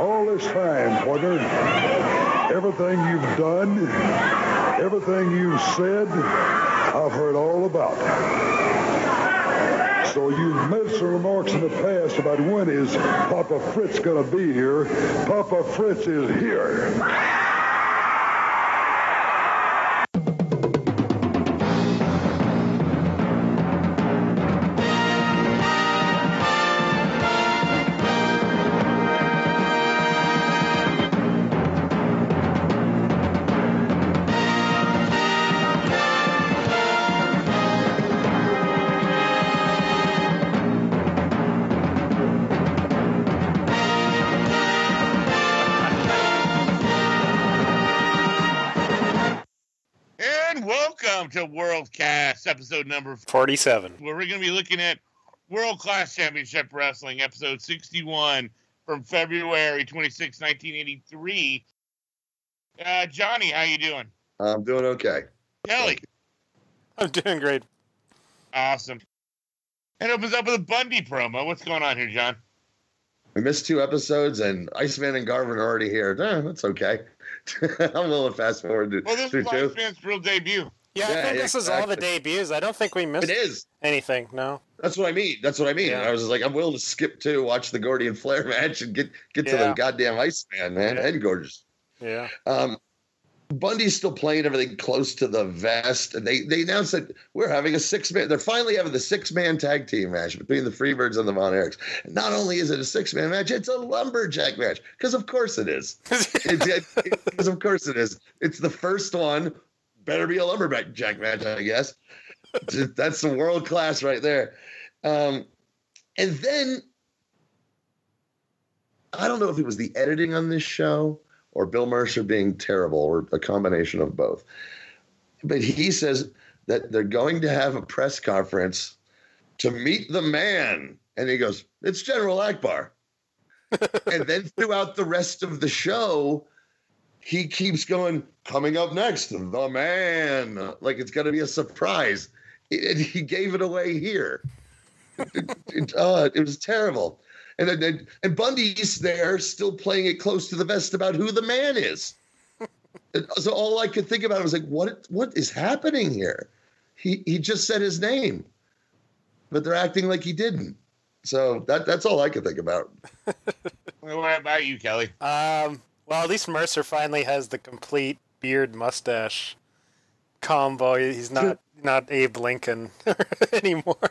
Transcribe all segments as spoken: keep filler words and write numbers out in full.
all this time, partner, everything you've done, everything you've said, I've heard all about. So you've made some remarks in the past about when is Papa Fritz going to be here. Papa Fritz is here. To Worldcast, episode number forty-seven, where we're going to be looking at World Class Championship Wrestling, episode sixty-one from February twenty-sixth, nineteen eighty-three. Uh, Johnny, how you doing? I'm doing okay. Kelly? I'm doing great. Awesome. It opens up with a Bundy promo. What's going on here, John? We missed two episodes, and Iceman and Garvin are already here. Eh, that's okay. I'm willing to fast forward to Well, this is Iceman's real debut. Yeah, yeah, I think yeah, this exactly. is all the debuts. I don't think we missed it is. anything, no. That's what I mean. That's what I mean. Yeah. I was just like, I'm willing to skip to watch the Gordy and Flair match and get, get to Yeah. the goddamn Iceman, man, Yeah. and Gorgeous. Yeah. Um, Bundy's still playing everything close to the vest, and they, they announced that we're having a six-man. They're finally having the six-man tag team match between the Freebirds and the Von Erichs. And not only is it a six-man match, it's a lumberjack match, because of course it is. Because of course it is. It's the first one. Better be a lumberjack match, I guess. That's some world class right there. Um, and then I don't know if it was the editing on this show or Bill Mercer being terrible or a combination of both. But he says that they're going to have a press conference to meet the man. And he goes, it's General Akbar. And then throughout the rest of the show, he keeps going, coming up next, the man. Like it's going to be a surprise. And he gave it away here. It, it, uh, it was terrible. And then and Bundy's there still playing it close to the vest about who the man is. And so all I could think about was like, what what is happening here? He he just said his name, but they're acting like he didn't. So that that's all I could think about. What about you, Kelly? Um. Well, at least Mercer finally has the complete beard mustache combo. He's not not Abe Lincoln anymore.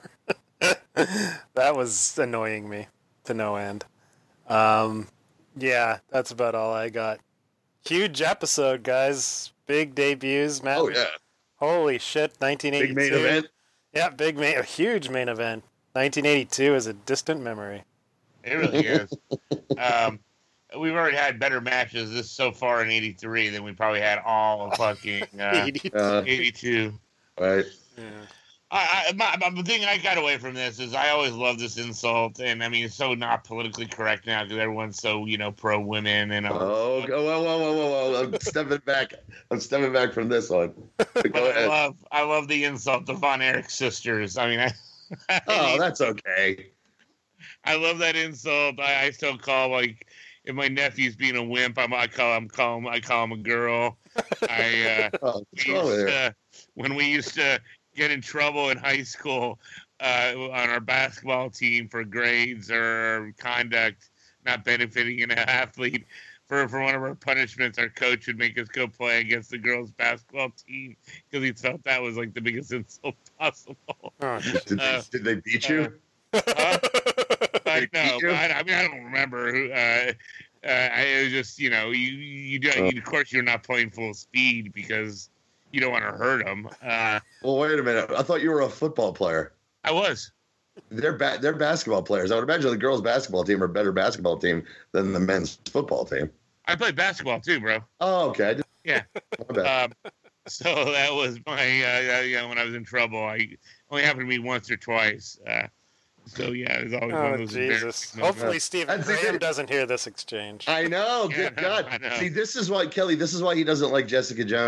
That was annoying me to no end. Um, yeah, that's about all I got. Huge episode, guys. Big debuts, man. Oh yeah! Holy shit! nineteen eighty-two. Big main event. Yeah, big main, a huge main event. nineteen eighty-two is a distant memory. It really is. um, we've already had better matches this so far in eighty-three than we probably had all of fucking uh, Uh, eighty-two. right. Yeah. I, I, my, my, the thing I got away from this is I always love this insult, and I mean it's so not politically correct now because everyone's so you know pro women and all. Oh, whoa, whoa, whoa, whoa, whoa! I'm stepping back. I'm stepping back from this one. But Go I ahead. love I love the insult, the Von Erich sisters. I mean, I, I Oh, mean, that's okay. I love that insult. I, I still call like if my nephew's being a wimp, I'm, I call him call him I call him a girl. I uh, Oh, what's we wrong with used you? to, when we used to get in trouble in high school uh, on our basketball team for grades or conduct not benefiting an athlete. For, for one of our punishments, our coach would make us go play against the girls' basketball team because he felt that was like the biggest insult possible. Oh, Did, uh, they, did they beat you? Huh? I They know, beat you? but I, I mean, I don't remember. Who, uh, uh, I, it was just, you know, you, you, do, Oh. you of course, you're not playing full speed because you don't want to hurt them. Uh, Well, wait a minute. I thought you were a football player. I was. They're ba- they're basketball players. I would imagine the girls' basketball team are a better basketball team than the men's football team. I played basketball too, bro. Oh, okay. I didn't- Yeah. my bad. Um, so that was my, uh, uh, you know, when I was in trouble. I only happened to me once or twice. Uh, so yeah, it was always one oh of those Jesus! embarrassing moments. Hopefully, Stephen I think Graham it- doesn't hear this exchange. I know. Yeah, Good God. I know. See, this is why Kelly. This is why he doesn't like Jessica Jones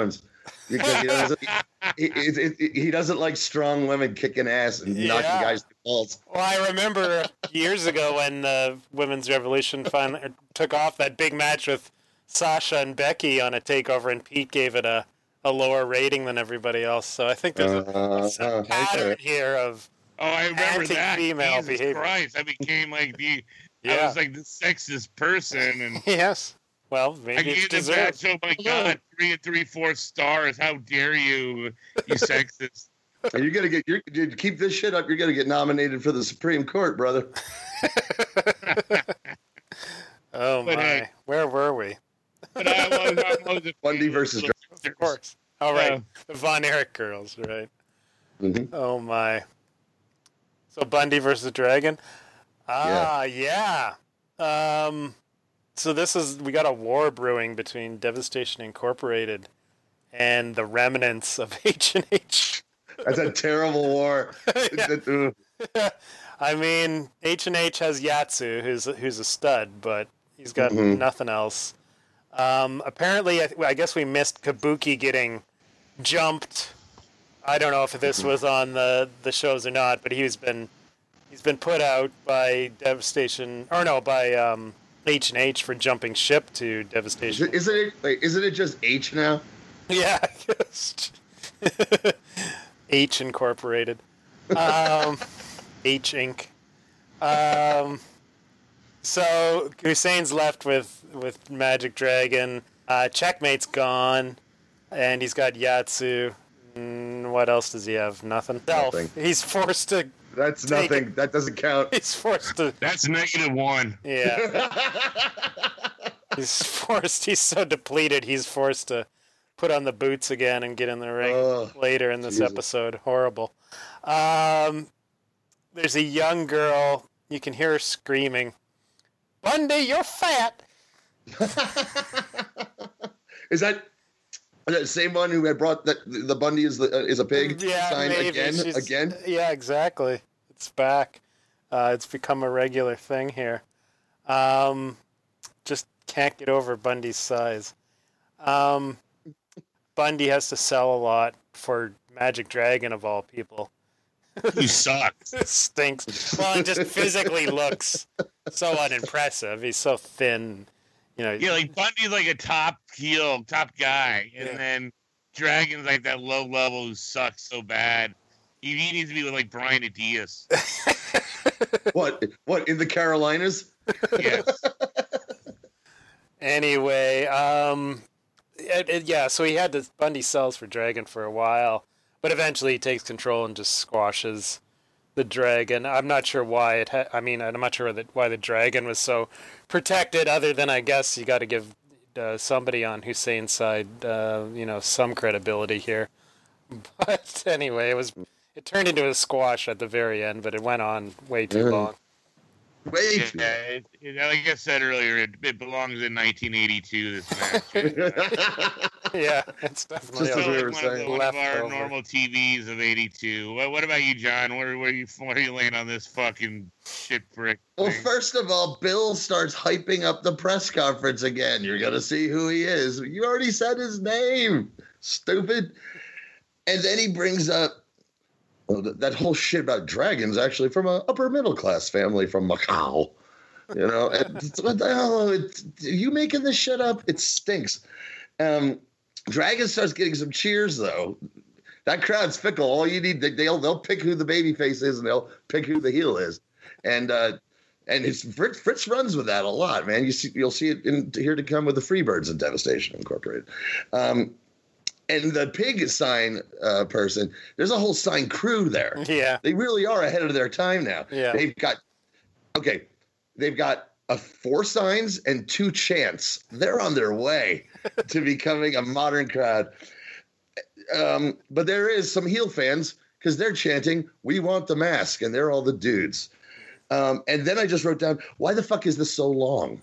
because he doesn't, he, he, he- he doesn't like strong women kicking ass and knocking Yeah. guys to balls. Well, I remember years ago when the Women's Revolution finally took off that big match with Sasha and Becky on a takeover, and Pete gave it a, a lower rating than everybody else. So I think there's a, Uh, a uh, pattern okay. here of Oh, I remember that. Anti-female Jesus behavior. Christ, I became like the, I Yeah. was like the sexist person, and yes. Well, I maybe it's gave the match. deserved. Oh my God, three and three fourths stars. How dare you, you sexist? And you're gonna get you're, you keep this shit up. You're gonna get nominated for the Supreme Court, brother. Oh But my! hey. Where were we? But I was, I was a Bundy versus Of course. All right, Uh, the Von Erich girls, right? Mhm. Oh my! So Bundy versus Dragon. Ah, yeah. Um, so this is we got a war brewing between Devastation Incorporated and the remnants of H and H. That's a terrible war. Yeah. I mean, H and H has Yatsu, who's who's a stud, but he's got Mhm. nothing else. Um, apparently, I, I guess we missed Kabuki getting jumped. I don't know if this was on the, the shows or not, but he's been he's been put out by Devastation, or no, by um, H and H for jumping ship to Is Devastation. it, isn't it? Wait, isn't it just H now? Yeah, just H Incorporated. Um, H Inc. Um, so Hussein's left with, with Magic Dragon. Uh, Checkmate's gone, and he's got Yatsu. Mm, what else does he have? Nothing. Nothing. He's forced to. That's Take nothing. That doesn't count. He's forced to. That's negative one. Yeah. He's forced. He's so depleted. He's forced to put on the boots again and get in the ring Oh, later in this Jesus. episode. Horrible. Um, there's a young girl. You can hear her screaming, "Bundy, you're fat!" Is that is that the same one who had brought that the Bundy is the uh, is a pig Yeah, sign maybe. again? She's- Again? Yeah, exactly. It's back. Uh, it's become a regular thing here. Um, just can't get over Bundy's size. Um, Bundy has to sell a lot for Magic Dragon of all people. You suck. It stinks. Well, it just physically looks so unimpressive. He's so thin. You know. Yeah, like Bundy's like a top heel, top guy, and Yeah. then Dragon's like that low level who sucks so bad. He, he needs to be with like Brian Adias. What? What in the Carolinas? Yes. Anyway, um, it, it- yeah, so he had to Bundy sells for Dragon for a while, but eventually he takes control and just squashes the Dragon. I'm not sure why it. Ha- I mean, I'm not sure that why the Dragon was so protected. Other than I guess you got to give uh, somebody on Hussein's side, uh, you know, some credibility here. But anyway, it was. It turned into a squash at the very end, but it went on way too Yeah. long. Way too. Yeah, it, it, like I said earlier, it, it belongs in nineteen eighty-two. This match. Yeah, it's definitely. Just a- as we Like were one, of the, saying. one of our Leftover. normal T Vs of eighty-two. What, what about you, John? Where, where you where are you laying on this fucking shit brick? Well, thing? first of all, Bill starts hyping up the press conference again. You're gonna see who he is. You already said his name, stupid. And then he brings up well, th- that whole shit about dragons, actually from a upper middle class family from Macau. You know, and it's- what the hell? It's, are you making this shit up? It stinks. Um, Dragon starts getting some cheers though. That crowd's fickle. All you need, they- they'll they'll pick who the baby face is, and they'll pick who the heel is. And uh, and it's Fritz, Fritz runs with that a lot, man. You see, you'll see it in here to come with the Freebirds and Devastation Incorporated. Um, and the pig sign uh, person, there's a whole sign crew there. Yeah, They really are ahead of their time now. Yeah. They've got okay, they've got a four signs and two chants. They're on their way to becoming a modern crowd. Um, but there is some heel fans because they're chanting, "We want the mask," and they're all the dudes. Um, and then I just wrote down, "Why the fuck is this so long?"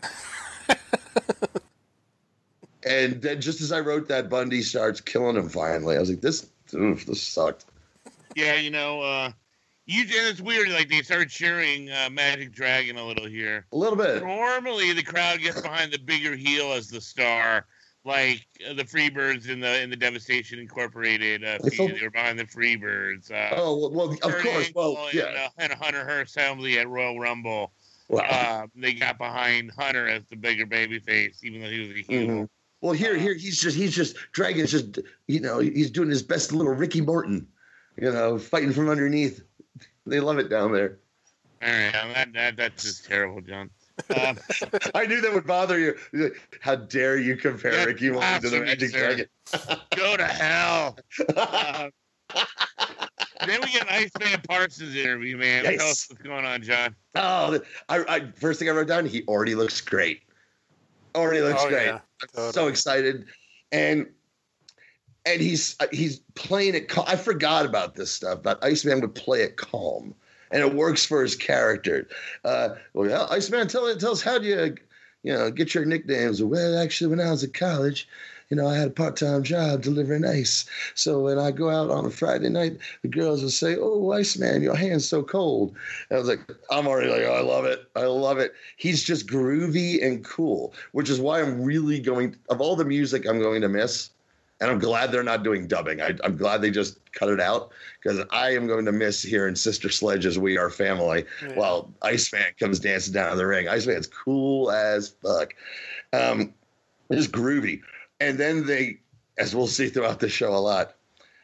And then just as I wrote that, Bundy starts killing him finally. I was like, "This, oof, this sucked." Yeah, you know, uh, you and it's weird. Like they started cheering uh, Magic Dragon a little here. A little bit. Normally, the crowd gets behind the bigger heel as the star, like uh, the Freebirds in the in the Devastation Incorporated. Uh, feud. thought- They were behind the Freebirds. Uh, Oh well, well of Kurt course. Well, Angle yeah. and, uh, and Hunter Hearst Helmsley at Royal Rumble. Wow. Uh, they got behind Hunter as the bigger babyface, even though he was a heel. Mhm. Well, here, here, he's just, he's just, Dragon's just, you know, he's doing his best little Ricky Morton, you know, fighting from underneath. They love it down there. All right, that, that that's just terrible, John. Um, I knew that would bother you. How dare you compare Yeah, Ricky Morton to the blasphemy, Magic sir. Dragon? go to hell. Uh, then we get Iceman Parsons interview, man. Yes. Tell us what's going on, John. Oh, I, I first thing I wrote down, he already looks great. Already looks Oh, great. yeah, I'm totally. so excited, and and he's he's playing it. Cal- I forgot about this stuff. But Iceman would play it calm, and it works for his character. Uh, well, yeah, Iceman, tell tell us how do you you know get your nicknames? Well, actually, when I was at college, you know, I had a part-time job delivering ice. So when I go out on a Friday night, the girls would say, "Oh, Iceman, your hand's so cold." And I was like, I'm already like, oh, I love it. I love it. He's just groovy and cool, which is why I'm really going, of all the music I'm going to miss, and I'm glad they're not doing dubbing. I, I'm glad they just cut it out, because I am going to miss hearing Sister Sledge's We Are Family Yeah. while Iceman comes dancing down the ring. Iceman's cool as fuck. Um, just groovy. And then they, as we'll see throughout the show a lot,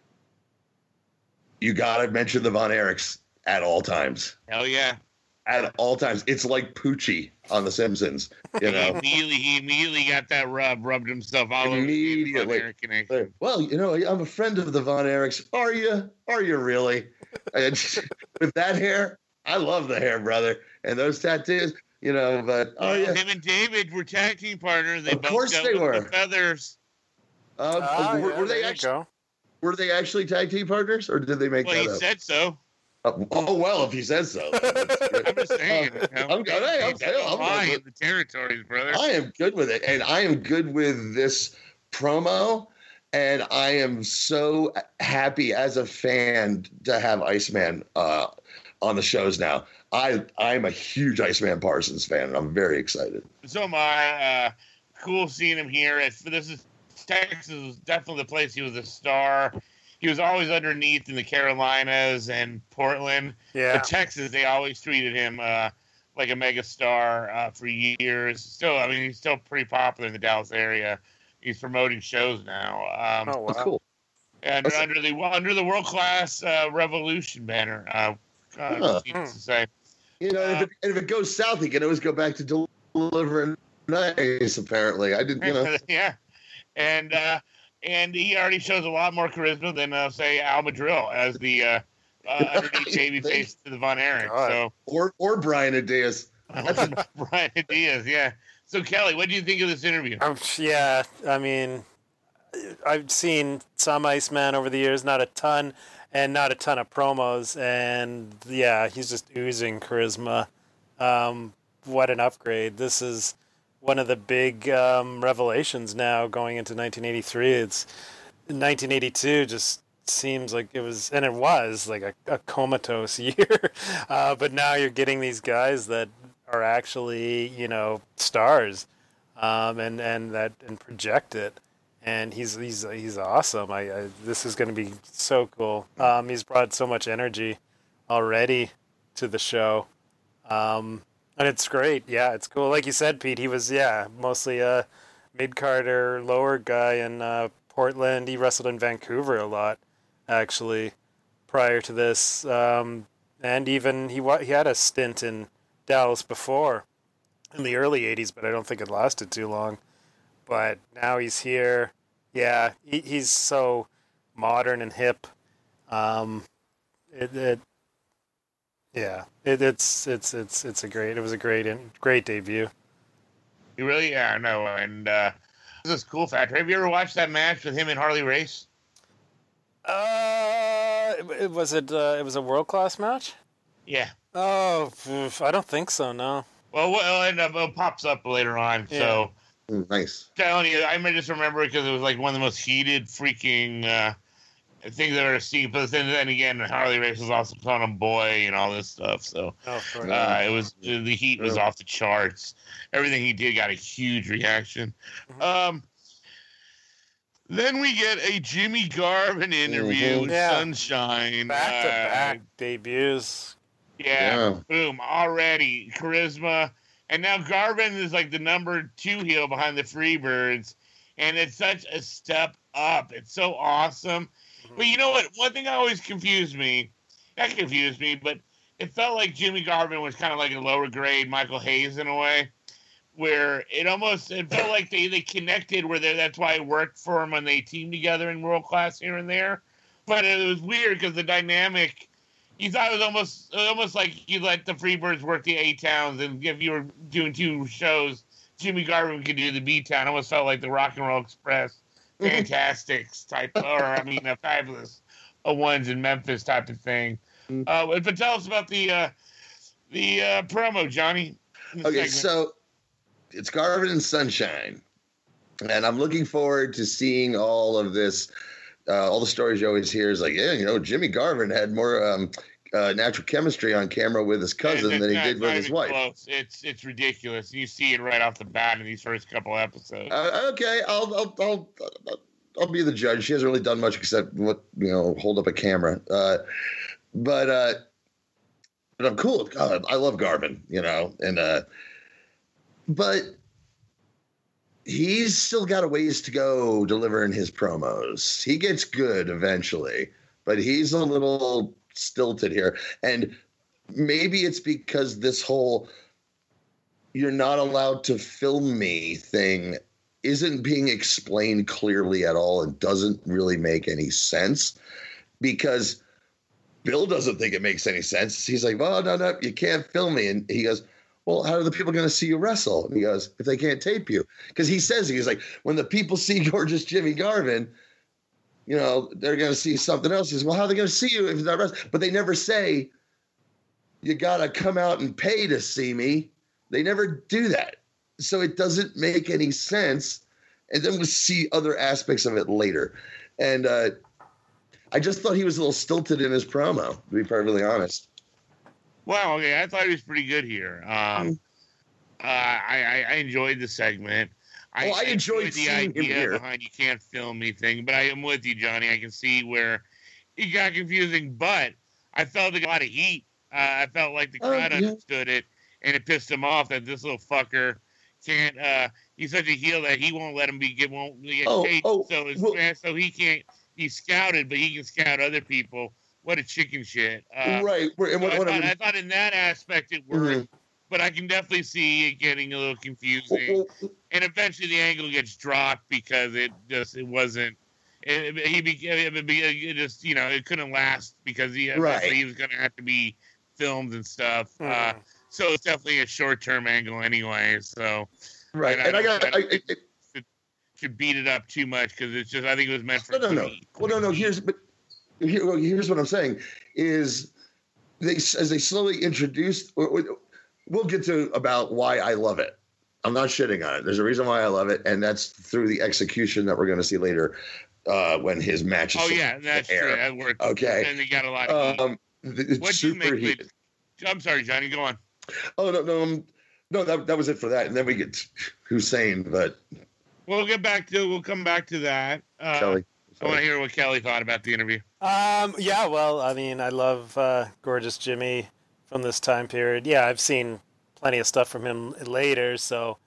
you got to mention the Von Erichs at all times. Hell yeah. At all times. It's like Poochie on The Simpsons, you He know. immediately, he immediately got that rub, rubbed himself all over the Immediately. Von Erich connection. Well, you know, I'm a friend of the Von Erichs. Are you? Are you really? And with that hair, I love the hair, brother. And those tattoos, you know, but oh Well, yeah. him and David were tag team partners. They Of both course got they with were. the feathers. Um, Ah, were, yeah, were there they you actually go. were they actually tag team partners, or did they make Well, that he up? said so. Uh, oh well, if he says so. I'm just saying. You know, I'm good. Hey, I'm they don't I'm lie good. in the territories, brother. I am good with it, and I am good with this promo, and I am so happy as a fan to have Iceman uh, on the shows now. I I'm a huge Iceman Parsons fan, and I'm very excited. So am I. Uh, cool seeing him here. It's, this is Texas was definitely the place he was a star. He was always underneath in the Carolinas and Portland. Yeah. But Texas, they always treated him uh, like a mega star uh, for years. Still, I mean, he's still pretty popular in the Dallas area. He's promoting shows now. Um, Oh, wow. Oh, cool. and That's- under the under the world class uh, Revolution banner. Uh, uh, Huh. needless to say. You know, and if, it, and if it goes south, he can always go back to delivering nice. Apparently, I did. You know, yeah, and uh, and he already shows a lot more charisma than uh, say Al Madrill as the uh, uh, underneath baby face to the Von Erich. God. So or or Brian Adias. Brian Diaz, yeah. So Kelly, what do you think of this interview? Um, yeah, I mean, I've seen some Iceman over the years, not a ton, and not a ton of promos, and yeah, he's just oozing charisma. Um, what an upgrade! This is one of the big um, revelations now going into nineteen eighty-three. It's nineteen eighty-two just seems like it was, and it was like a, a comatose year. uh, but now you're getting these guys that are actually, you know, stars, um, and and that and project it. And he's he's he's awesome. I, I this is going to be so cool. Um, he's brought so much energy already to the show, um, and it's great. Yeah, it's cool. Like you said, Pete, he was yeah mostly a mid carder lower guy in uh, Portland. He wrestled in Vancouver a lot, actually, prior to this, um, and even he wa- he had a stint in Dallas before in the early eighties, but I don't think it lasted too long. But now he's here. Yeah, he, he's so modern and hip. Um, it, it yeah, it, it's it's it's it's a great. It was a great great debut. You really, yeah, I know. And uh, this is cool factor. Have you ever watched that match with him and Harley Race? Uh, it, it was it. Uh, it was a world class match. Yeah. Oh, oof, I don't think so. No. Well, well, and uh, it pops up later on. Yeah. So. Mm, nice. Telling you, I may just remember it because it was like one of the most heated freaking uh, things I've ever seen. But then, then again, Harley Race was also put on a boy and all this stuff. So Oh, of course. uh, it was the heat was Yeah. off the charts. Everything he did got a huge reaction. Mhm. Um, Then we get a Jimmy Garvin interview Mhm. with Yeah. Sunshine. Back to Uh, back debuts. Yeah, Yeah. boom, already charisma, and now Garvin is like the number two heel behind the Freebirds, and it's such a step up. It's so awesome. But you know what? One thing that always confused me, not confused me, but it felt like Jimmy Garvin was kind of like a lower grade Michael Hayes in a way, where it almost it felt like they they connected. Where they, that's why it worked for them when they teamed together in World Class here and there. But it was weird because the dynamic. You thought it was almost almost like you let the Freebirds work the A towns, and if you were doing two shows, Jimmy Garvin could do the B town. Almost felt like the Rock and Roll Express, Fantastics type, or I mean, a Fabulous uh, ones in Memphis type of thing. Uh, but tell us about the uh, the uh, promo, Johnny. in the Okay, segment. so it's Garvin and Sunshine, and I'm looking forward to seeing all of this. Uh, all the stories you always hear is like, yeah, you know, Jimmy Garvin had more um, uh, natural chemistry on camera with his cousin It's than he not- did it's with not his even wife. close. It's it's ridiculous. You see it right off the bat in these first couple episodes. Uh, okay, I'll, I'll I'll I'll be the judge. She hasn't really done much except what you know, hold up a camera. Uh, but uh, but I'm cool. God, I love Garvin, you know, and uh, but he's still got a ways to go delivering his promos. He gets good eventually, but he's a little stilted here, and maybe it's because this whole "you're not allowed to film me" thing isn't being explained clearly at all and doesn't really make any sense, because Bill doesn't think it makes any sense. He's like, well, no, no, you can't film me. And he goes, well, how are the people going to see you wrestle? And he goes, if they can't tape you. Because he says, he's like, when the people see gorgeous Jimmy Garvin, you know, they're going to see something else. He says, well, how are they going to see you if it's not wrestling? But they never say, you got to come out and pay to see me. They never do that. So it doesn't make any sense. And then we'll see other aspects of it later. And uh, I just thought he was a little stilted in his promo, to be perfectly honest. Well, okay, I thought he was pretty good here. Um, uh, I, I I enjoyed the segment. Oh, I enjoyed the seeing him idea here. behind "you can't film me" thing, but I am with you, Johnny. I can see where it got confusing, but I felt it got a lot of heat. Uh, I felt like the Oh, crowd yeah. understood it, and it pissed him off that this little fucker can't. Uh, he's such a heel that he won't let him be get won't get Oh, taped, oh, so it's, well- so he can't. He's scouted, but he can scout other people. What a chicken shit! Uh, right. We're- And so what, I, what thought, I I thought in that aspect it worked, but I can definitely see it getting a little confusing. would, And eventually the angle gets dropped because it just it wasn't. It, it- he became it, be- it just you know it couldn't last because he Right. eventually he was going to have to be filmed and stuff. Uh, Mhm. so it's definitely a short term angle anyway. So right. and I And I don't- got, I I, don't- I, should beat it up too much because it's just I think it was meant for. no, no, no. heat. Well, no, no. Here's, but here, well, here's what I'm saying is they, as they slowly introduced, or- or- we'll get to about why I love it. I'm not shitting on it. There's a reason why I love it, and that's through the execution that we're going to see later uh, when his match is Oh yeah, that's air. true. That worked. Okay. And they got a lot of heat. Um, it's What'd you super make of heated. it? I'm sorry, Johnny. Go on. Oh no, no, um, no. That that was it for that, and then we get Hussein, but We'll get back to. We'll come back to that. Uh, Kelly. I want to hear what Kelly thought about the interview. Um, yeah, well, I mean, I love uh, Gorgeous Jimmy from this time period. Yeah, I've seen plenty of stuff from him later, so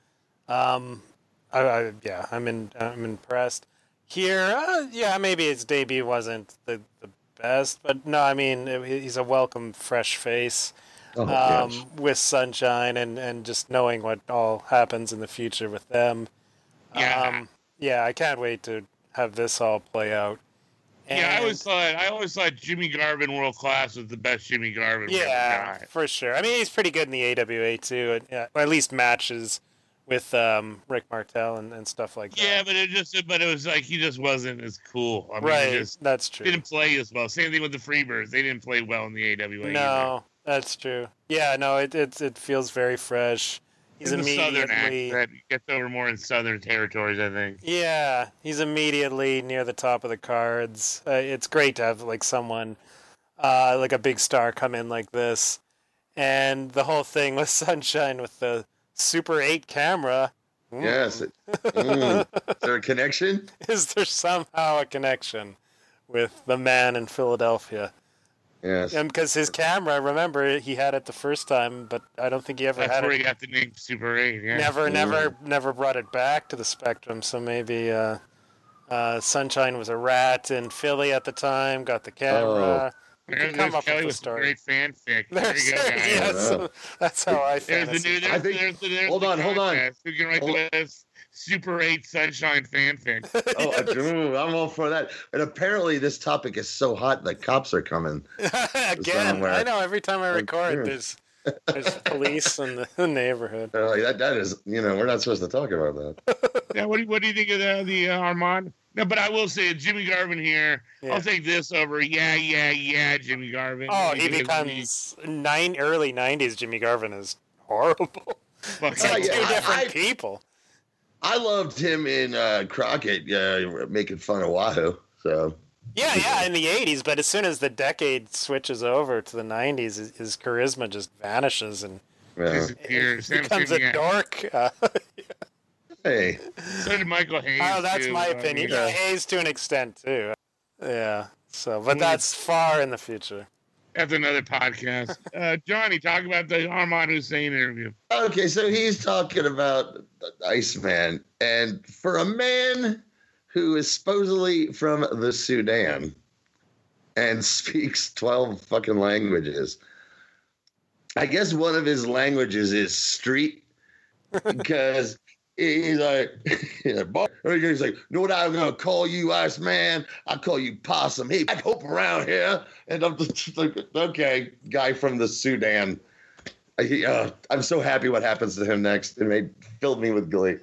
um, I, I yeah, I'm in, I'm impressed. Here, uh, yeah, maybe his debut wasn't the, the best, but no, I mean, it, he's a welcome fresh face Oh, um, yes. with Sunshine and, and just knowing what all happens in the future with them. Yeah. Um, yeah, I can't wait to have this all play out. Yeah, I And- always thought I always thought Jimmy Garvin World Class was the best Jimmy Garvin. we ever Yeah, got. for sure. I mean, he's pretty good in the A W A too, and, yeah, or at least matches with um, Rick Martel and, and stuff like that. Yeah, but it just but it was like he just wasn't as cool. I mean, right. he just That's true. didn't play as well. Same thing with the Freebirds; they didn't play well in the A W A. either. No, that's true. Yeah, no, it it it feels very fresh. He's In the southern immediately accent gets over more in southern territories, I think. yeah, he's immediately near the top of the cards. Uh, it's great to have like someone uh, like a big star come in like this, and the whole thing with Sunshine with the Super eight camera. Mm. Yes. Mm. Is there a connection? Is there somehow a connection with the man in Philadelphia? Yes. And because his camera, remember, he had it the first time, but I don't think he ever That's had where it. he got the name Super eight. Yeah. Never, Mm. never, never brought it back to the Spectrum. So maybe uh, uh, Sunshine was a rat in Philly at the time. Got the camera. We There, could come there's up Kelly with a with some story. great fanfic. There There's, you go, guys. yes, Yeah. that's how I There's the fantasy. new. There's, I think- there's, the- there's hold the on, hold on. contest. Who can write Hold- the best Super eight Sunshine fanfic? Oh, I do. I'm all for that. And apparently, this topic is so hot the cops are coming. Again, somewhere. I know every time I Oh, record, yeah. there's there's police in the neighborhood. They're like, that, that is, you know, we're not supposed to talk about that. Yeah, what do you, what do you think of the, the uh, Armand? No, but I will say Jimmy Garvin here. Yeah. I'll take this over. Yeah, yeah, yeah, Jimmy Garvin. Oh, he Because becomes nine early nineties. Jimmy Garvin is horrible. fuck, It's like yeah, two I- different I- people. I loved him in uh, Crockett uh, making fun of Wahoo. So, Yeah, yeah, in the eighties, but as soon as the decade switches over to the nineties, his, his charisma just vanishes and yeah. disappears. Same becomes thing, a yeah. dork. Uh, Hey, So did Michael Hayes. oh, that's too. my I opinion. mean, Yeah, Hayes to an extent too. Yeah. So, but that's far in the future. That's another podcast. Uh, Johnny, talk about the Armand Hussein interview. okay, so he's talking about Iceman. And for a man who is supposedly from the Sudan and speaks twelve fucking languages, I guess one of his languages is street because he's like, he's like, "Boy," he's like, know what I'm gonna call you, Iceman? I call you Possum. Hey, I hope around here. And I'm just like, okay, guy from the Sudan. I, uh, I'm so happy what happens to him next. It made filled me with glee.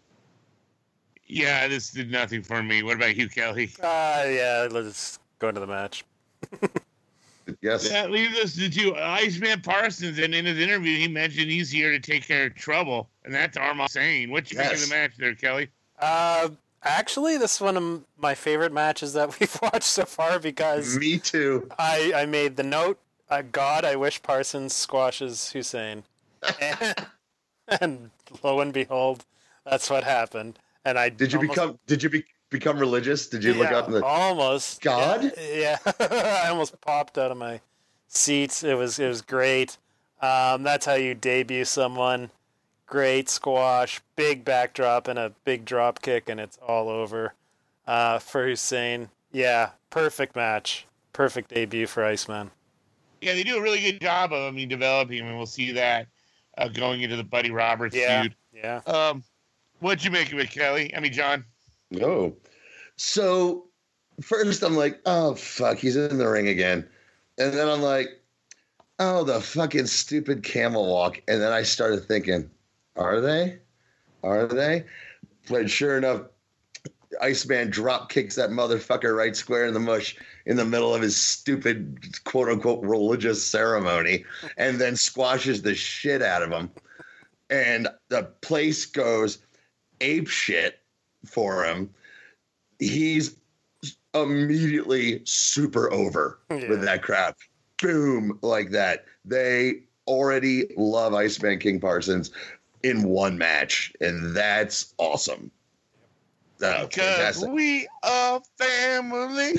Yeah, this did nothing for me. What about Hugh Kelly? Uh, yeah, let's go into the match. Yes. That leaves us to two. Iceman Parsons, and in his interview, he mentioned he's here to take care of trouble, and that's Armand Hussein. What you think of Yes. the match there, Kelly? Uh, actually, this is one of my favorite matches that we've watched so far because Me too. I, I made the note, uh, God, I wish Parsons squashes Hussein. and, and lo and behold, that's what happened. And I Did you almost- become? Did you be, become religious? Did you look Yeah, up in the? almost God? Yeah, yeah. I almost popped out of my seat. It was it was great. Um, that's how you debut someone. Great squash, big backdrop, and a big drop kick, and it's all over uh, for Hussein. Yeah, perfect match, perfect debut for Iceman. Yeah, they do a really good job of I mean developing him, and we'll see that uh, going into the Buddy Roberts Yeah, feud. yeah. Um, what'd you make of it, Kelly? I mean, John. No. So first I'm like, oh fuck, he's in the ring again, and then I'm like, oh the fucking stupid camel walk, and then I started thinking, are they? Are they? But sure enough, Iceman drop kicks that motherfucker right square in the mush in the middle of his stupid quote unquote religious ceremony, and then squashes the shit out of him. And the place goes ape shit for him. He's immediately super over Yeah. with that crap. Boom, like that. They already love Iceman King Parsons in one match, and that's awesome. Oh, Because fantastic. we are family.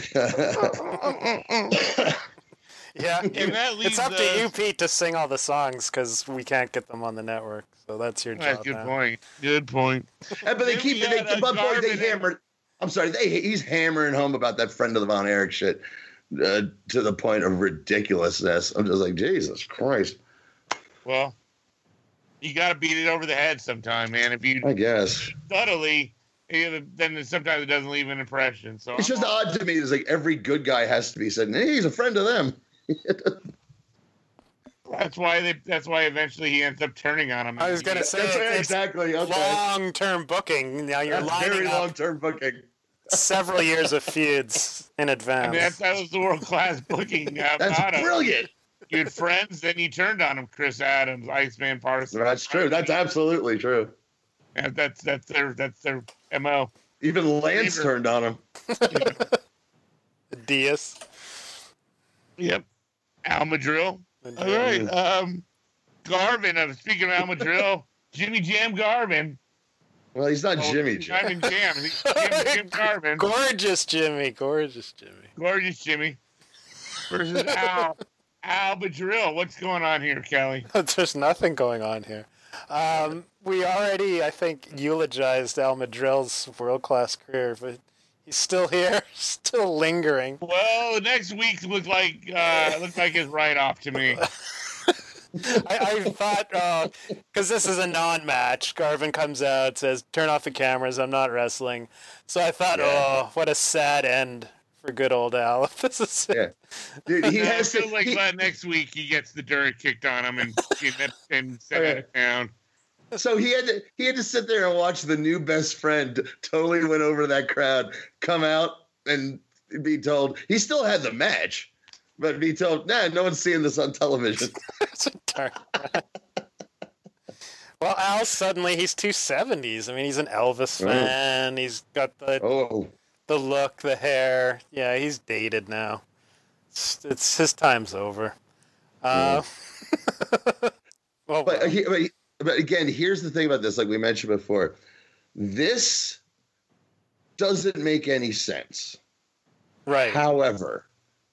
Yeah, And that it's leaves up to you, us- Pete, to sing all the songs because we can't get them on the network. So that's your That's job good now. point. Good point. And, but they Then keep we they, had, uh, but boy, they Garvin- hammered. I'm sorry, they he's hammering home about that friend of the Von Erich shit uh, to the point of ridiculousness. I'm just like, Jesus Christ. Well, you got to beat it over the head sometime, man. If you I guess subtly, eh, then sometimes it doesn't leave an impression. So it's just I'm- odd to me. It's like every good guy has to be said, hey, he's a friend of them. that's why they. That's why eventually he ends up turning on him. I was gonna say That's it's, right, it's exactly. Okay. long-term booking. Now you're That's lining very up long-term booking. several years of feuds in I advance. mean, that's, that was the world class booking. Uh, That's motto. brilliant. You had friends, then you turned on him. Chris Adams, Iceman Parsons. That's true. That's absolutely true. Yeah, that's that's their that's their M O. Even Lance Neighbor. turned on him. Diaz. Yep. Al Madrill. All right. Um, Garvin. Uh, speaking of Al Madrill, Jimmy Jam Garvin. Well, he's not Oh, Jimmy he's Jam. not even Jam. He's Jim, Jim Garvin. Gorgeous Jimmy, gorgeous Jimmy. Gorgeous Jimmy versus Al. Al Badrill. What's going on here, Kelly? There's nothing going on here. Um, we already, I think, eulogized Al Madrill's world-class career, but he's still here, still lingering. Well, next week looked like uh, looked like his write-off to me. I, I thought, because uh, this is a non-match, Garvin comes out, says, turn off the cameras, I'm not wrestling. So I thought, Yeah. oh, what a sad end for good old Al. This is Yeah. Dude, he No, has I to. feel like he- uh, next week he gets the dirt kicked on him and and, and sent Okay. it down. So he had to he had to sit there and watch the new best friend totally win over that crowd, come out and be told he still had the match, but be told, nah, no one's seeing this on television. It's a dark Well, Al suddenly he's two seventies. I mean, he's an Elvis Oh. fan. He's got the Oh, the look, the hair. Yeah, he's dated now. It's, it's his time's over. Uh, well, but, uh, he, but, he- but again, here's the thing about this, like we mentioned before, this doesn't make any sense. right. However,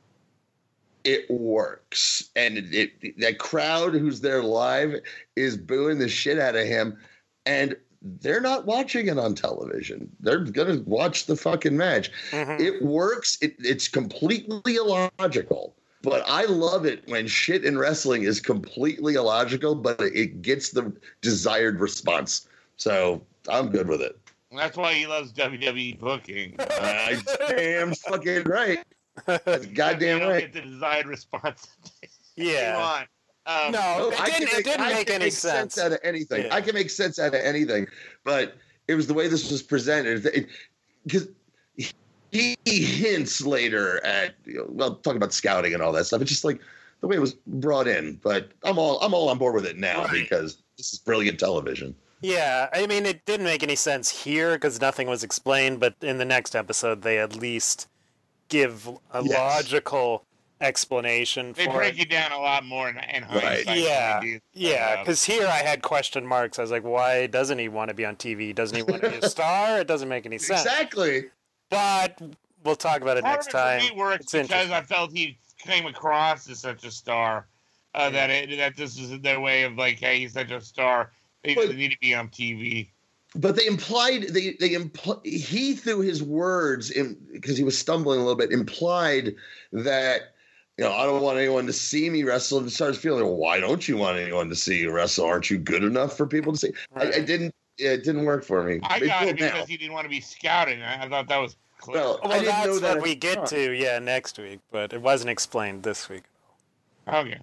it works, and it, it that crowd who's there live is booing the shit out of him, and they're not watching it on television. They're gonna watch the fucking match. Mhm. It works. It, it's completely illogical, but I love it when shit in wrestling is completely illogical, but it gets the desired response. So I'm good with it. That's why he loves W W E booking. I damn fucking right. That's You goddamn don't right. get the desired response. Yeah. You want. Um, No, Oh, it I can didn't, it didn't I make can any sense. out of anything. Yeah. I can make sense out of anything, but it was the way this was presented. Because he hints later at, you know, well, talking about scouting and all that stuff. It's just like the way it was brought in. But I'm all I'm all on board with it now Right. because this is brilliant television. Yeah, I mean, it didn't make any sense here because nothing was explained, but in the next episode, they at least give a Yes. logical explanation they for break it. it down a lot more in, in Right. hindsight. than Yeah, they do. yeah, Uh, because here I had question marks. I was like, why doesn't he want to be on T V? Doesn't he want to be a star? It doesn't make any sense. Exactly. But we'll talk about it part next of it time. for me works It's because interesting. I felt he came across as such a star. Uh, that it, that this is their way of like, hey, he's such a star. He But- doesn't need to be on T V. But they implied they they impl- he through his words in because he was stumbling a little bit implied that, you know, I don't want anyone to see me wrestle, and starts feeling, well, why don't you want anyone to see you wrestle? Aren't you good enough for people to see? I, I Right. didn't. It didn't work for me. I It got will it because now. he didn't want to be scouted. I, I thought that was clear. Well, I Well, didn't that's know that. what we get to, yeah, next week, but it wasn't explained this week. Okay.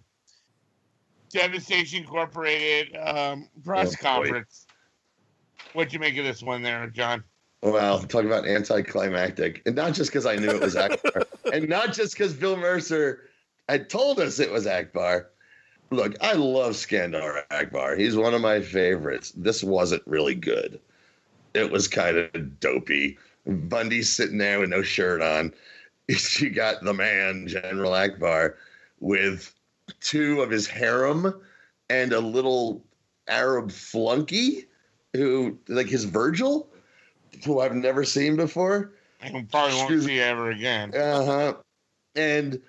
Devastation Incorporated um, press Oh, boy. conference. What'd you make of this one there, John? Well, talk about anticlimactic, and not just because I knew it was Akbar, and not just because Bill Mercer had told us it was Akbar. Look, I love Skandar Akbar. He's one of my favorites. This wasn't really good. It was kind of dopey. Bundy's sitting there with no shirt on. You got the man, General Akbar, with two of his harem and a little Arab flunky who, like his Virgil, who I've never seen before. I probably won't Excuse- see ever again. Uh huh. And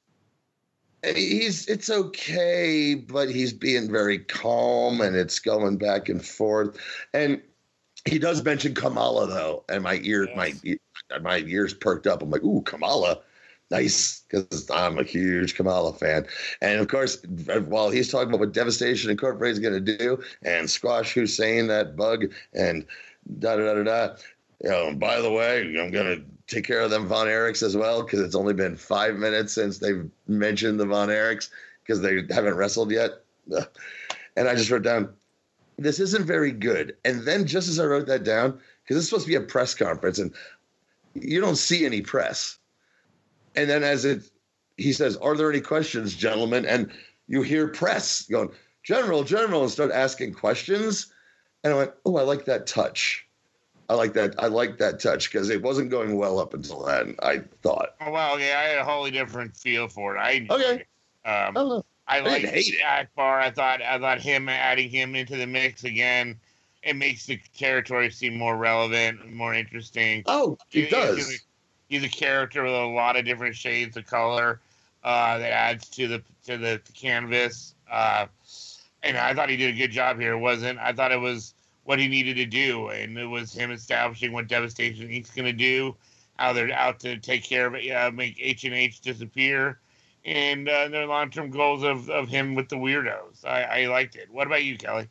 he's it's okay, but he's being very calm, and it's going back and forth. And he does mention Kamala though, and my ear, my my ears perked up. I'm like, ooh, Kamala, nice, because I'm a huge Kamala fan. And of course, while he's talking about what Devastation Incorporated is going to do, and Squash Hussein, that bug, and da da da da da. You know, by the way, I'm going to take care of them Von Erichs as well, because it's only been five minutes since they've mentioned the Von Erichs, because they haven't wrestled yet. And I just wrote down, this isn't very good. And then just as I wrote that down, because it's supposed to be a press conference, and you don't see any press. And then as it, he says, are there any questions, gentlemen? And you hear press going, General, General, and start asking questions. And I went, oh, I like that touch. I like that. I like that touch because it wasn't going well up until then, I thought. Oh, well, yeah, I had a wholly different feel for it. I enjoyed Okay. it. Um, Oh, I didn't liked hate it. Akbar. I thought I thought him adding him into the mix again. it makes the territory seem more relevant, more interesting. Oh, it He- does. He's a, he's a character with a lot of different shades of color uh, that adds to the to the, the canvas. Uh, and I thought he did a good job here. It wasn't. I thought it was what he needed to do, and it was him establishing what Devastation Incorporated's going to do, how they're out to take care of it, uh, make H and H disappear, and uh, their long-term goals of, of him with the weirdos. I, I liked it. What about you, Kelly?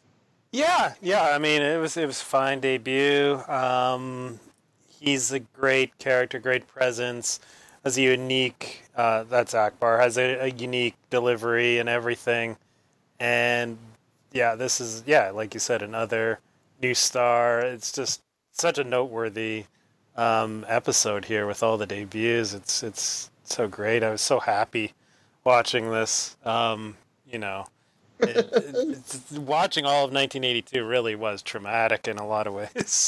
Yeah, yeah. I mean, it was it was a fine debut. Um, he's a great character, great presence. Has a unique. Uh, that's Akbar. Has a, a unique delivery and everything. And yeah, this is yeah, like you said, another new star. It's just such a noteworthy um, episode here with all the debuts. It's it's so great. I was so happy watching this. Um, you know. It, it, it's, watching all of nineteen eighty-two really was traumatic in a lot of ways,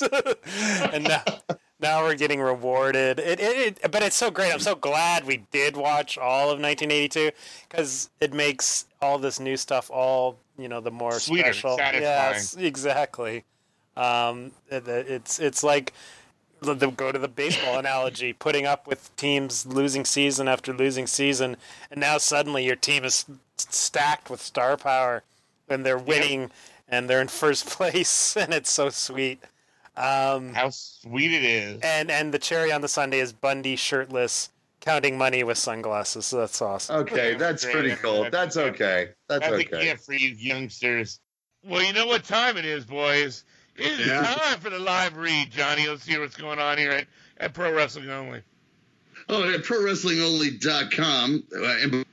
and now, now we're getting rewarded. It, it, it, but it's so great. I'm so glad we did watch all of nineteen eighty-two because it makes all this new stuff all you know the more Sweeter, special. satisfying. Yes, exactly. Um, it, it's it's like. The, go to the baseball analogy, putting up with teams losing season after losing season, and now suddenly your team is stacked with star power, and they're winning, yep. and they're in first place, and it's so sweet. Um, How sweet it is. And and the cherry on the sundae is Bundy shirtless, counting money with sunglasses. So that's awesome. Okay, that's pretty cool. That's okay. That's That's okay. a gift for you youngsters. Well, you know what time it is, boys. It is Yeah. time for the live read, Johnny. Let's see what's going on here at, at Pro Wrestling Only. Oh, at pro wrestling only dot com. Uh, and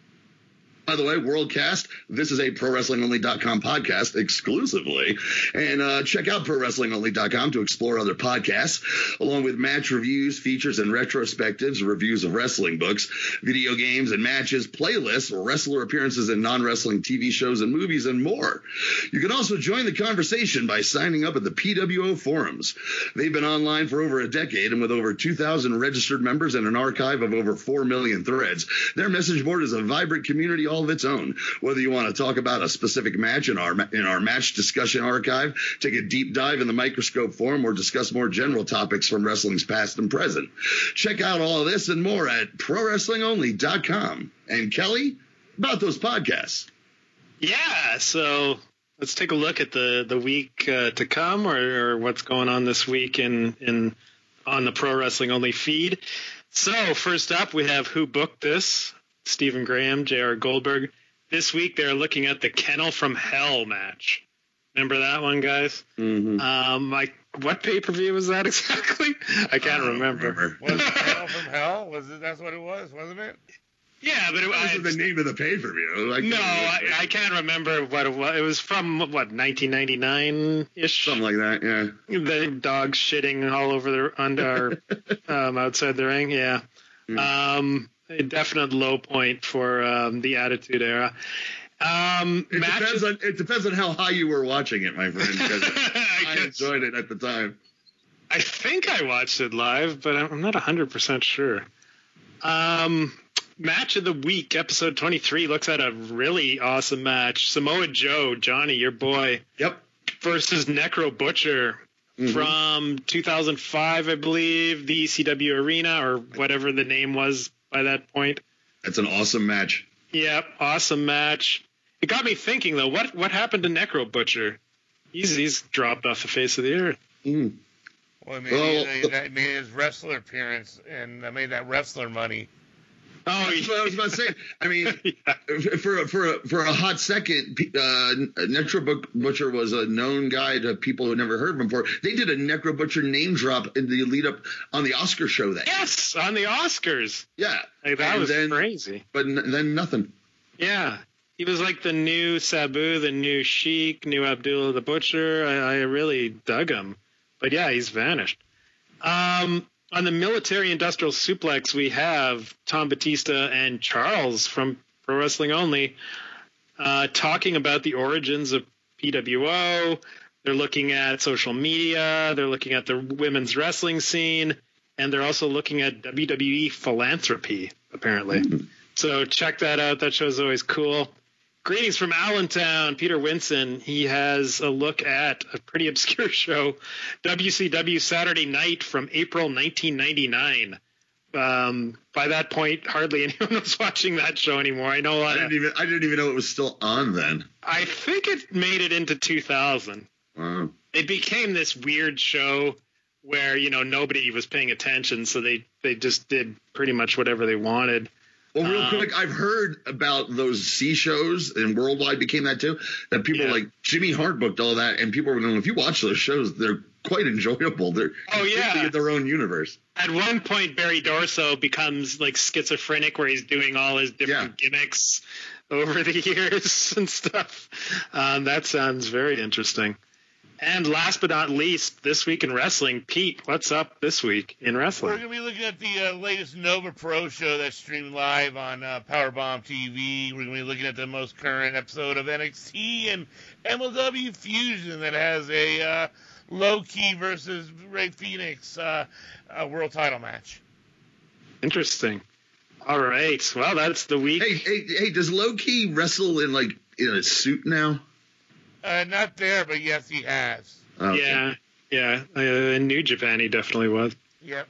by the way, Worldcast, this is a pro wrestling only dot com podcast exclusively. And uh, check out pro wrestling only dot com to explore other podcasts, along with match reviews, features, and retrospectives, reviews of wrestling books, video games and matches, playlists, wrestler appearances in non-wrestling T V shows and movies, and more. You can also join the conversation by signing up at the P W O forums. They've been online for over a decade, and with over two thousand registered members and an archive of over four million threads, their message board is a vibrant community all of its own. Whether you want to talk about a specific match in our in our match discussion archive, take a deep dive in the microscope forum, or discuss more general topics from wrestling's past and present. Check out all of this and more at pro wrestling only dot com. And Kelly, about those podcasts. Yeah, so let's take a look at the the week uh, to come, or, or what's going on this week in in on the Pro Wrestling Only feed. So first up, we have Who Booked This? Stephen Graham, J R Goldberg. This week they're looking at the Kennel from Hell match. Remember that one, guys? Mm-hmm. Um, like what pay per view was that exactly? I can't remember. remember. Was it Hell from Hell? Was it? That's what it was, wasn't it? Yeah, but it That was was the name of the pay-per-view. Like, no, I, I can't remember what it was. It was from what nineteen ninety-nine ish. Something like that, yeah. The dogs shitting all over their under um, outside the ring. Yeah, um, a definite low point for um, the Attitude Era. Um, It matches- depends on it depends on how high you were watching it, my friend. Because I I guess- enjoyed it at the time. I think I watched it live, but I'm not one hundred percent sure. Um, match of the week, episode twenty-three, looks at a really awesome match. Samoa Joe, Johnny, your boy, Yep. versus Necro Butcher Mhm. from two thousand five, I believe, the E C W Arena, or whatever the name was by that point. That's an awesome match. Yep, awesome match. It got me thinking, though, what what happened to Necro Butcher? He's he's dropped off the face of the earth. Mm. Well, maybe Well, they, that made his wrestler appearance and uh, made that wrestler money. Oh, That's what I was about to say. I mean, yeah. for a, for a, for a hot second, uh, Necro Butcher was a known guy to people who never heard of him before. They did a Necro Butcher name drop in the lead up on the Oscar show. That Yes, on the Oscars. yeah, Like, that And was then, crazy. But n- then nothing. Yeah. He was like the new Sabu, the new Sheik, new Abdullah the Butcher. I, I really dug him. But yeah, he's vanished. Um, on the military industrial suplex, we have Tom Batista and Charles from Pro Wrestling Only uh, talking about the origins of P W O. They're looking at social media. They're looking at the women's wrestling scene. And they're also looking at W W E philanthropy, apparently. So check that out. That show's always cool. Greetings from Allentown. Peter Winson. He has a look at a pretty obscure show, W C W Saturday Night from April nineteen ninety-nine. Um, by that point, hardly anyone was watching that show anymore. I know a lot I of, didn't even I didn't even know it was still on then. I think it made it into two thousand. Wow. It became this weird show where, you know, nobody was paying attention, so they, they just did pretty much whatever they wanted. Well, real Um, quick, I've heard about those C shows, and Worldwide became that too. That people Yeah. like Jimmy Hart booked all that, and people were going, if you watch those shows, they're quite enjoyable. They're Oh, yeah. completely in their own universe. At one point, Barry Dorso becomes like schizophrenic, where he's doing all his different gimmicks over the years and stuff. Um, that sounds very interesting. And last but not least, this week in wrestling, Pete, what's up this week in We're wrestling? going to be looking at the uh, latest Nova Pro show that's streamed live on uh, Powerbomb T V. We're going to be looking at the most current episode of N X T and M L W Fusion that has a uh, Low-Key versus Ray Phoenix uh, uh, world title match. Interesting. All right. Well, that's the week. Hey, hey, hey! Does Low Key wrestle in like in a suit now? Uh, not there, but yes, he has. Oh, okay. Yeah, yeah. Uh, in New Japan, he definitely was. Yep.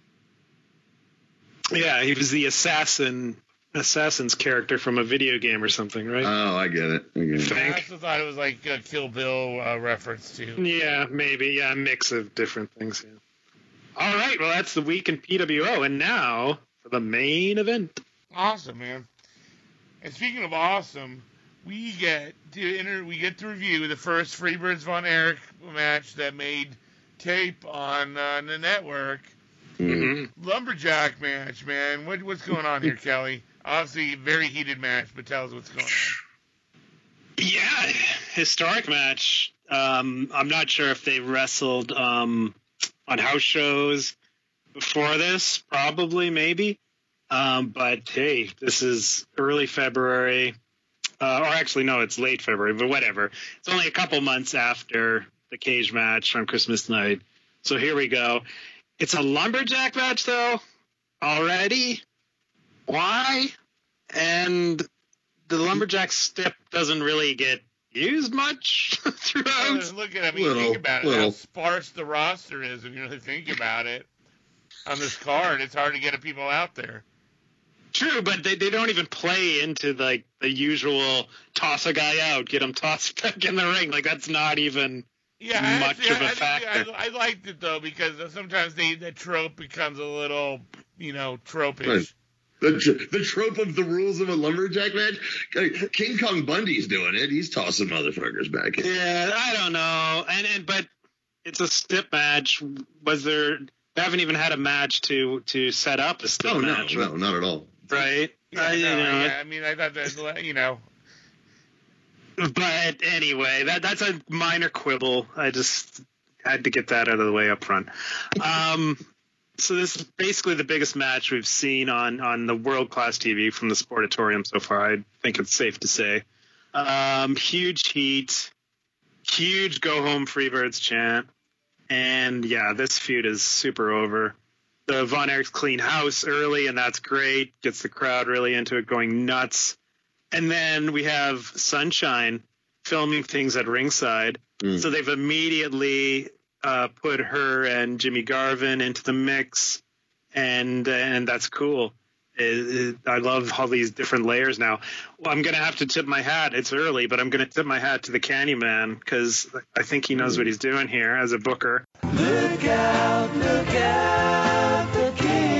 Yeah, he was the assassin, assassin's character from a video game or something, right? Oh, I get it. I get it. I Think. also thought it was like a Kill Bill uh, reference too. Yeah, maybe. Yeah, a mix of different things. Yeah. All right. Well, that's the week in P W O, and now for the main event. Awesome, man. And speaking of awesome, we get to enter. We get to review the first Freebirds Von Erich match that made tape on uh, the network. Mm-hmm. Lumberjack match, man. What, what's going on here, Kelly? Obviously, very heated match, but tell us what's going on. Yeah, historic match. Um, I'm not sure if they wrestled um, on house shows before this. Probably, maybe. Um, but hey, this is early February. Uh, or actually, no, it's late February, but whatever. It's only a couple months after the cage match on Christmas night. So here we go. It's a lumberjack match, though, already. Why? And the lumberjack step doesn't really get used much throughout. Well, look at it. I mean, Little, think about it. How little. sparse the roster is, if you really think about it. On this card, it's hard to get people out there. True, but they, they don't even play into like the usual toss a guy out, get him tossed back in the ring. Like that's not even Yeah, much actually, of a I, I, factor. I, I liked it though because sometimes they, the trope becomes a little, you know, tropish. Right. The, tr- the trope of the rules of a lumberjack match. Hey, King Kong Bundy's doing it. He's tossing motherfuckers back. Yeah, I don't know. And and but it's a stip match. Was there? They haven't even had a match to to set up a stip Oh no, match, no, not at all. right? Yeah, I, no, you know, yeah, I mean, I thought that, you know, But anyway, that that's a minor quibble. I just had to get that out of the way up front. Um, so this is basically the biggest match we've seen on, on the world-class T V from the Sportatorium so far. I think it's safe to say. Um, huge heat, huge go-home Freebirds chant. And, yeah, this feud is super over. The Von Erichs clean house early, and that's great. Gets the crowd really into it, going nuts. And then we have Sunshine filming things at ringside. Mm. So they've immediately uh, put her and Jimmy Garvin into the mix, and and that's cool. It, it, I love all these different layers now. Well, I'm going to have to tip my hat. It's early, but I'm going to tip my hat to the Candyman because I think he knows what he's doing here as a booker. Look out, look out, the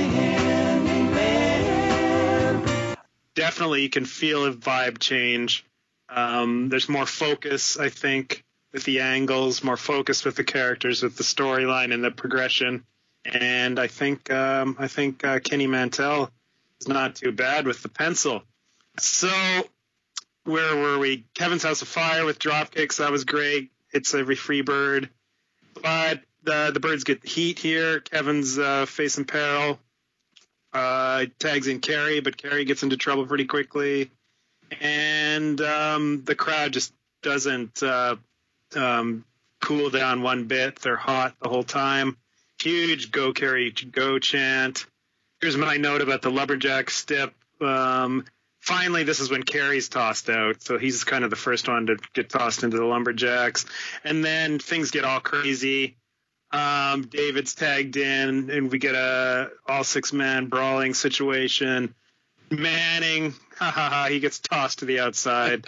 Candyman. Definitely you can feel a vibe change. Um, there's more focus, I think, with the angles, more focus with the characters, with the storyline and the progression. And I think um, I think uh, Kenny Mantell is not too bad with the pencil. So where were we? Kevin's House of Fire with drop kicks. That was great. Hits every free bird. But the, the birds get the heat here. Kevin's uh, facing peril. Uh, tags in Kerry, but Kerry gets into trouble pretty quickly. And um, the crowd just doesn't uh, um, cool down one bit. They're hot the whole time. Huge go Kerry go chant. Here's my note about the lumberjack step. Um, finally, this is when Kerry's tossed out. So he's kind of the first one to get tossed into the Lumberjacks. And then things get all crazy. Um, David's tagged in, and we get a all six man brawling situation. Manning, ha ha ha, he gets tossed to the outside.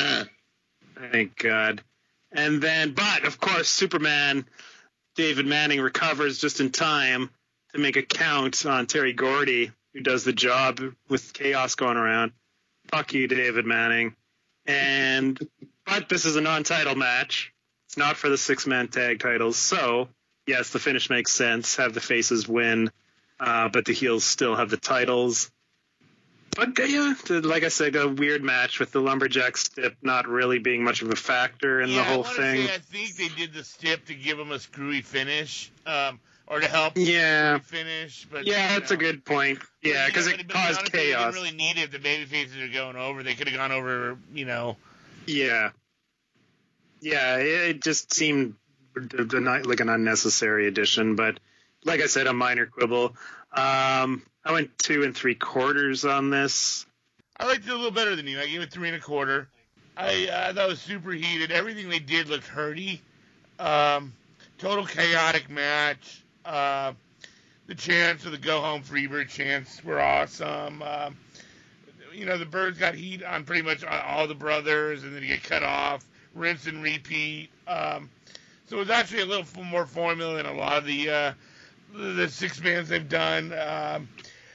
Thank God. And then, but of course, Superman, David Manning recovers just in time to make a count on Terry Gordy, who does the job with chaos going around. Fuck you, David Manning. And but this is a non-title match. It's not for the six-man tag titles, so yes, the finish makes sense. Have the faces win, uh, but the heels still have the titles. But yeah, like I said, a weird match with the Lumberjack stip not really being much of a factor in yeah, the whole I wanna thing. Say, I think they did the stip to give him a screwy finish, um, or to help Yeah. finish. But Yeah, that's you a know. good point. Yeah, because But, it but caused honestly, chaos. They didn't really need it. The baby faces are going over. They could have gone over, you know. Yeah. Yeah, it just seemed like an unnecessary addition, but like I said, a minor quibble. Um, I went two and three quarters on this. I liked it a little better than you. I gave it three and a quarter. I uh, thought it was super heated. Everything they did looked hurty. Um, total chaotic match. Uh, the chants or the go home Freebird chants were awesome. Um, you know, the Birds got heat on pretty much all the brothers, and then you get cut off, rinse and repeat. Um, so it was actually a little more formula than a lot of the uh, the six bands they've done. Um,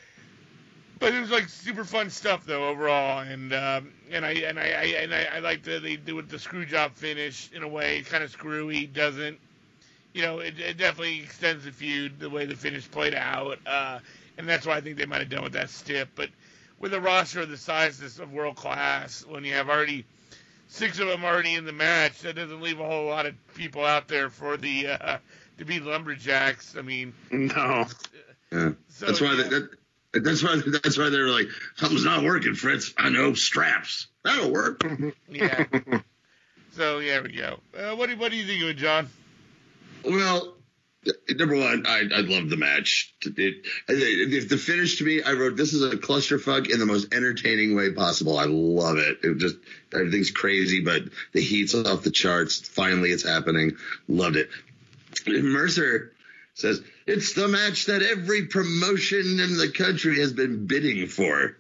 but it was like super fun stuff though overall, and um, and I and I, I and I, I like that they do it the screw job finish in a way, kind of screwy, doesn't. You know, it, it definitely extends the feud the way the finish played out, uh, and that's why I think they might have done with that stip. But with a roster of the size of world class, when you have already six of them already in the match, that doesn't leave a whole lot of people out there for the uh, to be Lumberjacks. I mean, No. Yeah. So, that's why yeah. they, that, that's why that's why they're like, something's not working, Fritz. I know, straps. That'll work. yeah. So yeah, there we go. Uh, what do what do you think of it, John? Well, number one, I I love the match. It, it, the finish to me, I wrote, this is a clusterfuck in the most entertaining way possible. I love it. It just everything's crazy, but the heat's off the charts. Finally, it's happening. Loved it. Mercer says it's the match that every promotion in the country has been bidding for.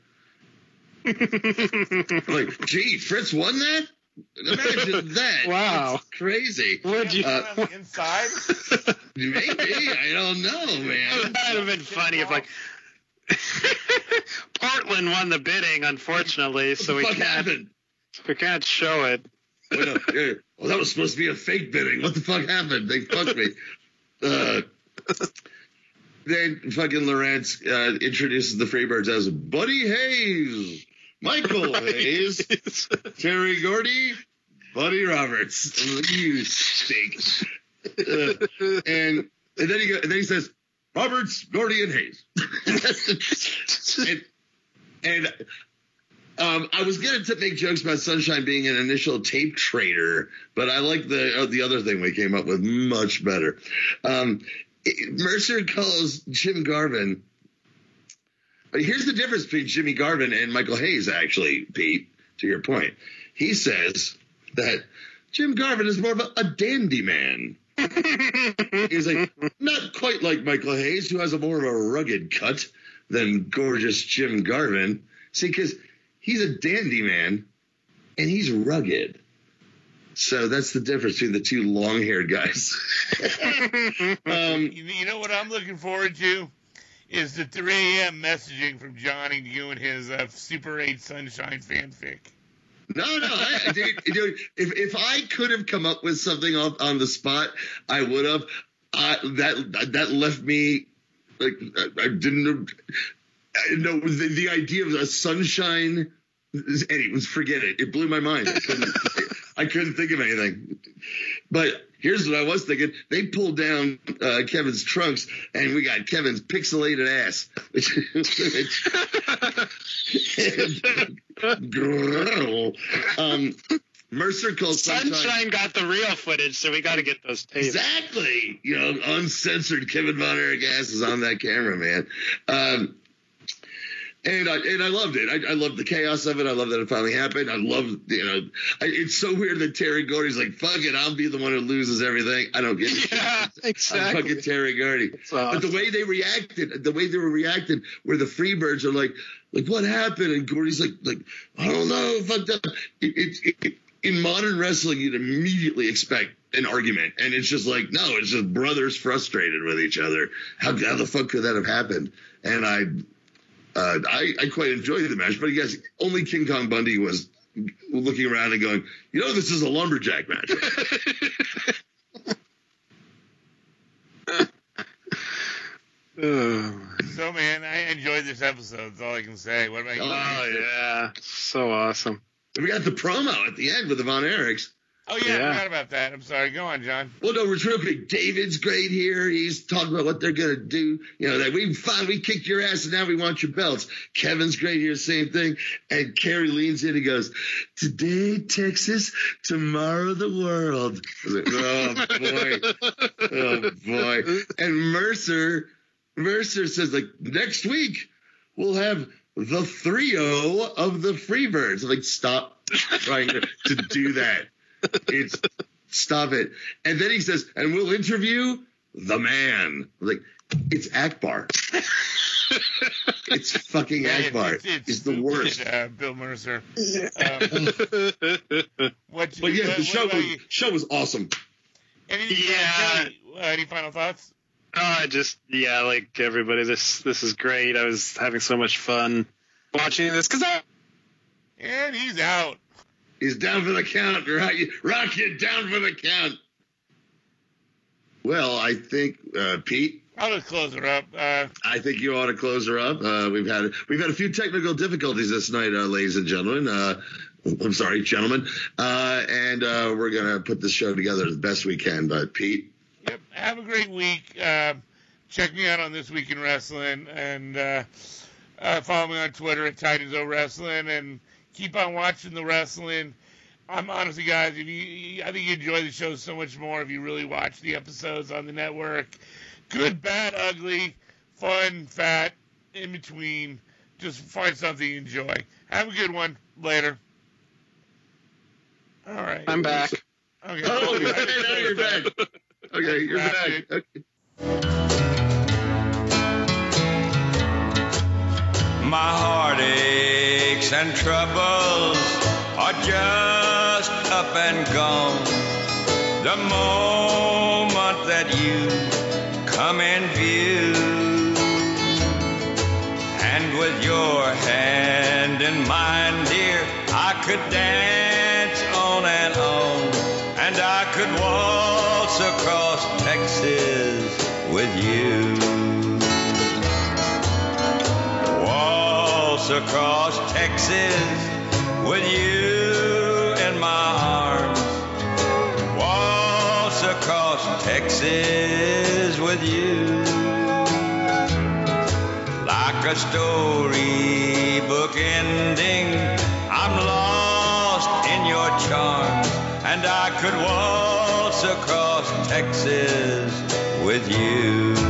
Like, gee, Fritz won that? Imagine that. Wow. It's crazy. Would you? Uh, on the inside? Maybe. I don't know, man. That would have been funny if, like, Portland won the bidding, unfortunately, so we what can't happened? we can't show it. Well, no, yeah. Well, that was supposed to be a fake bidding. What the fuck happened? They fucked me. Uh, then fucking Lawrence uh, introduces the Freebirds as Buddy Hayes, Michael Hayes, Terry Gordy, Buddy Roberts. I'm like, you stink. Uh, and and then he go, and then he says Roberts, Gordy, and Hayes. and, and um, I was gonna t- make jokes about Sunshine being an initial tape trader, but I like the uh, the other thing we came up with much better. Um, it, Mercer calls Jim Garvin. But here's the difference between Jimmy Garvin and Michael Hayes, actually, Pete, to your point. He says that Jim Garvin is more of a, a dandy man. He's like, not quite like Michael Hayes, who has a more of a rugged cut than gorgeous Jim Garvin. See, because he's a dandy man, and he's rugged. So that's the difference between the two long-haired guys. um, You, you know what I'm looking forward to? Is the three a.m. messaging from Johnny doing his uh, Super eight Sunshine fanfic. No, no, I, dude, dude, if if I could have come up with something on, on the spot, I would have. Uh, that that left me like I, I didn't I know the, the idea of a sunshine. Anyways, forget it. It blew my mind. I couldn't, I couldn't think of anything. But here's what I was thinking. They pulled down uh, Kevin's trunks, and we got Kevin's pixelated ass. um, Mercer called Sunshine Sunshine. got the real footage, so we got to get those tapes. Exactly. You know, uncensored Kevin Von Erich ass is on that camera, man. Um, And I and I loved it. I, I loved the chaos of it. I loved that it finally happened. I love, you know, I, it's so weird that Terry Gordy's like, fuck it, I'll be the one who loses everything. I don't get it. Yeah, exactly. I'm fucking Terry Gordy. Awesome. But the way they reacted, the way they were reacting, where the Freebirds are like, like what happened? And Gordy's like, like I don't know, fucked up. It, it, it, in modern wrestling, you'd immediately expect an argument, and it's just like, no, it's just brothers frustrated with each other. How, how the fuck could that have happened? And I. Uh, I, I quite enjoyed the match, but I guess only King Kong Bundy was looking around and going, you know, this is a lumberjack match. So, man, I enjoyed this episode. That's all I can say. What about you? Oh, yeah. So awesome. We got the promo at the end with the Von Erichs. Oh, yeah, Yeah. I forgot about that. I'm sorry. Go on, John. Well, no, it's real quick. David's great here. He's talking about what they're going to do. You know, that we fine, we kicked your ass and now we want your belts. Kevin's great here, same thing. And Kerry leans in and goes, today, Texas, tomorrow, the world. I was like, oh, boy. Oh, boy. And Mercer, Mercer says, like, next week, we'll have the three-oh of the Freebirds. I'm like, stop trying to, to do that. It's stop it. And then he says, and we'll interview the man. I'm like, it's Akbar. It's fucking Yeah, Akbar. It's, it's, It's the worst. Uh, Bill Mercer. Um, what you, But yeah, what- the show what was about you? show was awesome. Any, Yeah. Kelly, uh, any final thoughts? Oh, I just, yeah, like everybody, this this is great. I was having so much fun watching this because I. And he's out. He's down for the count. Rock you, rock you down for the count. Well, I think uh, Pete. I'll just close her up. Uh, I think you ought to close her up. Uh, we've had we've had a few technical difficulties this night, uh, ladies and gentlemen. Uh, I'm sorry, gentlemen. Uh, and uh, we're gonna put this show together as best we can. But Pete. Yep. Have a great week. Uh, check me out on This Week in Wrestling, and uh, uh, follow me on Twitter at Titans O Wrestling, and keep on watching the wrestling. I'm honestly, guys, if you, I think you enjoy the show so much more if you really watch the episodes on the network. Good, bad, ugly, fun, fat, in between. Just find something you enjoy. Have a good one. Later. All right. I'm back. Okay. Oh, okay, now you're back. Okay, you're Wrap back. it. Okay. My heartaches and troubles are just up and gone. The moment that you come in view, and with your hand in mine, dear, I could dance on and on, and I could waltz across Texas with you. Waltz across Texas with you in my arms. Waltz across Texas with you. Like a storybook ending, I'm lost in your charms, and I could waltz across Texas with you.